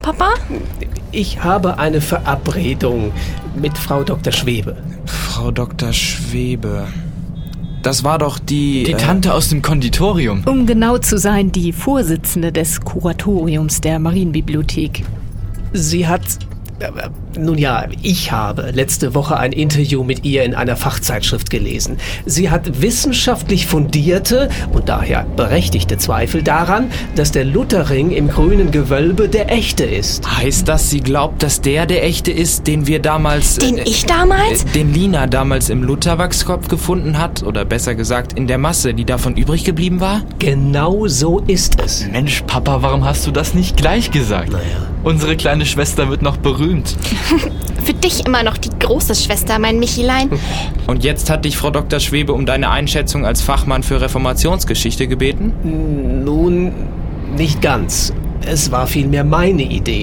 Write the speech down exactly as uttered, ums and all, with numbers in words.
Papa? Ich habe eine Verabredung mit Frau Doktor Schwebe. Frau Doktor Schwebe. Das war doch die... Die äh, Tante aus dem Konditorium. Um genau zu sein, die Vorsitzende des Kuratoriums der Marienbibliothek. Sie hat... äh, Nun ja, ich habe letzte Woche ein Interview mit ihr in einer Fachzeitschrift gelesen. Sie hat wissenschaftlich fundierte und daher berechtigte Zweifel daran, dass der Lutherring im grünen Gewölbe der echte ist. Heißt das, sie glaubt, dass der der echte ist, den wir damals... Den ich damals? Äh, den Lina damals im Lutherwachskopf gefunden hat? Oder besser gesagt, in der Masse, die davon übrig geblieben war? Genau so ist es. Mensch, Papa, warum hast du das nicht gleich gesagt? Naja. Unsere kleine Schwester wird noch berühmt. Für dich immer noch die große Schwester, mein Michilein. Und jetzt hat dich Frau Doktor Schwebe um deine Einschätzung als Fachmann für Reformationsgeschichte gebeten? Nun, nicht ganz. Es war vielmehr meine Idee.